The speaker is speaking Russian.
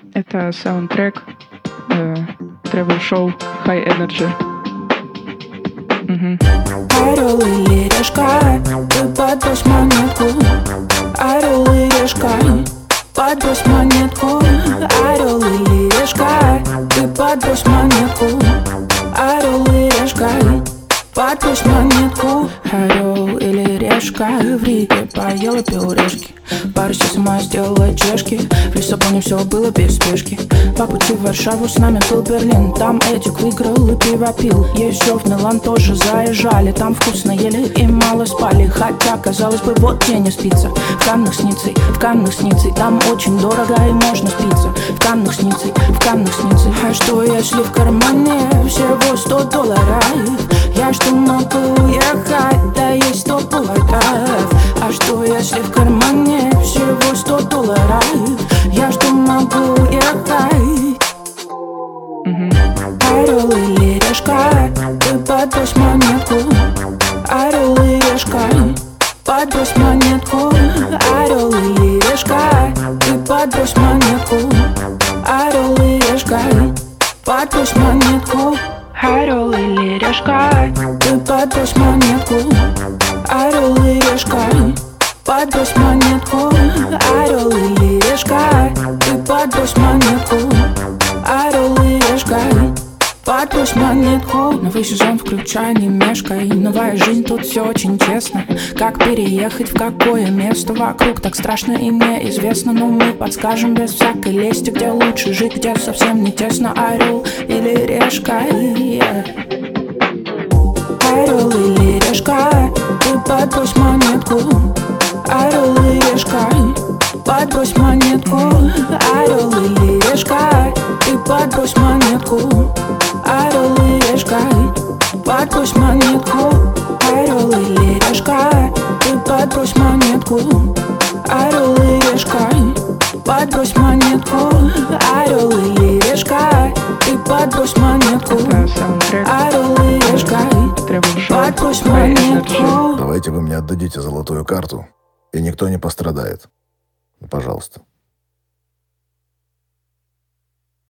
Это саундтрек тревел-шоу High Energy. Орел или решка, ты подбрось монетку. Орел и решка, подбрось монетку. Орел или решка, ты подбрось монетку. Орел и решка, подбрось монетку. Орел или решка, в Риге поела пюрешки. Пару сама сделала чешки. В Лиссабоне все было без спешки. По пути в Варшаву с нами был Берлин. Там Эдик выиграл и пиво пил. Еще в Милан тоже заезжали. Там вкусно ели и мало спали. Хотя, казалось бы, вот где не спится. В Каннах снится. Там очень дорого и можно спиться. В Каннах снится. А что если в кармане всего $100? Я что могу ехать, да есть 100 поводов. А что если в кармане всего $100? Я что могу ехать? Орел или решка, ты подбрось монетку. Орел и решка, подбрось монетку. Орел и решка, ты подбрось монетку. Орел и решка, подбрось монетку. Орел или решка, ты подбрось монетку. Орел и решка, подбрось монетку. Орел и решка, ты подбрось монетку. Орел и решка, подбрось монетку. Новый сезон включай, не мешкай. Новая жизнь, тут все очень честно. Как переехать, в какое место вокруг так страшно и неизвестно. Но мы подскажем без всякой лести, где лучше жить, где совсем не тесно. Орел или решка, Орел или решка, ты подбрось монетку. Орел и решка, подбрось монетку. Орел или решка, ты подбрось монетку. Орел и решка, подбрось монетку. Орел или решка, ты подбрось монетку. Орел и решка, подбрось монетку. Орел и решка, ты подбрось монетку. Орел и решка, подбрось монетку. Давайте вы мне отдадите золотую карту, и никто не пострадает. Пожалуйста.